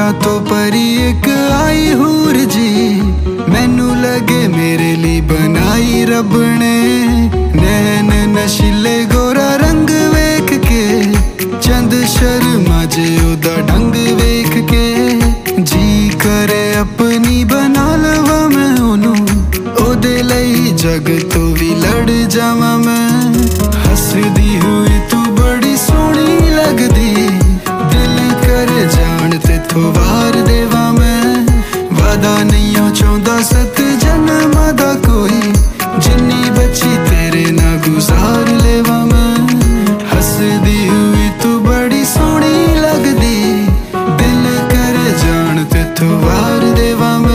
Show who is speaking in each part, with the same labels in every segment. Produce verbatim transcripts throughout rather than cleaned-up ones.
Speaker 1: फुल्लां तो परी एक आई हूर जी, मैनू लगे मेरे लिए बनाई रब ने। नैन नशीले गोरा रंग वेख के, चंद शर्मा जे ओदा ढंग वेख के, जी करे अपनी बना लवा मैं ओनू, ओदे लई जग तो भी लड़ जावां मैं। हसदी हुई तू बड़ी सोहनी लगदी, दिल कर जान तेथों वार देवा मैं। वादा नहीं चाहुंदा सत जन्मां दा कोई, जिन्नी बची तेरे ना गुजार लेवा मैं। हसदी हुई तू बड़ी सोहनी लगदी, दिल कर जान तेथों वार देवा मैं।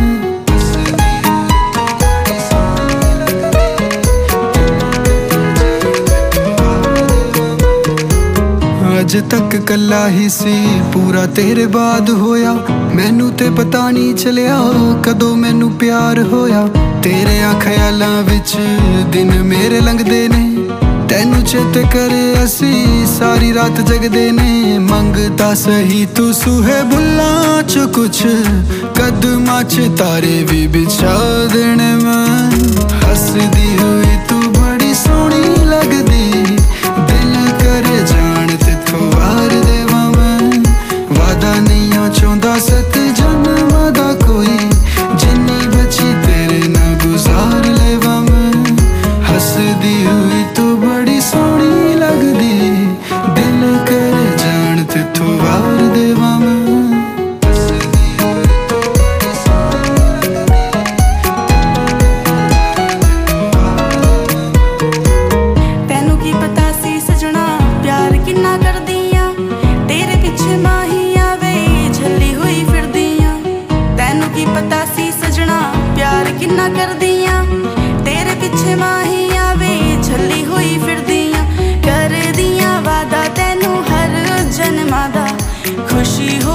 Speaker 1: अज तक कला ही सी पूरा तेरे बाद होया, मैनू ते पता नहीं चलिया कदों मैनू प्यार होया। तेरे ख्यालां विच दिन मेरे लंघदे ने, तैनू चेते करे असी सारी रात जगदे ने। मंगदा सही तू सूहे बुल्लां च कुछ, कदमां च तारे भी बिछा देने मैं। हसदी हुई तू बड़ी सोहनी लगदी, दिल करे जान तेथों वार देवा मैं। वादा नहीं चाहुंदा सत जन्मां दा कोई, जिन्नी बची तेरे ना गुजार लेवा मैं। हसदी हुई तू बड़ी सोहनी लगदी, दिल करे जान तेथों वार देवा मैं।
Speaker 2: तैनू की पता सी सजना प्यार किन्ना करदियां, तेरे पिछे माहियां वे झल्ली हुई फिरदियां। तैनू की पता सी सजना प्यार किन्ना करदियां, तेरे पिछे माहियां वे झल्ली हुई फिरदियां। करदियां वादा तैनू हर जन्मां दा, खुशी